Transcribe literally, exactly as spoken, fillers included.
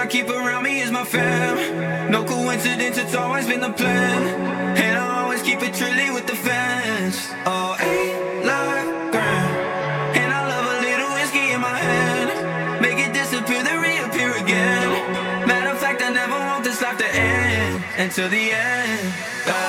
keep around me is my fam. No coincidence, it's always been the plan. And I always keep it trilly with the fans. Oh, ain't like grand. And I love a little whiskey in my hand. Make it disappear, then reappear again. Matter of fact, I never want this life to end until the end. Oh,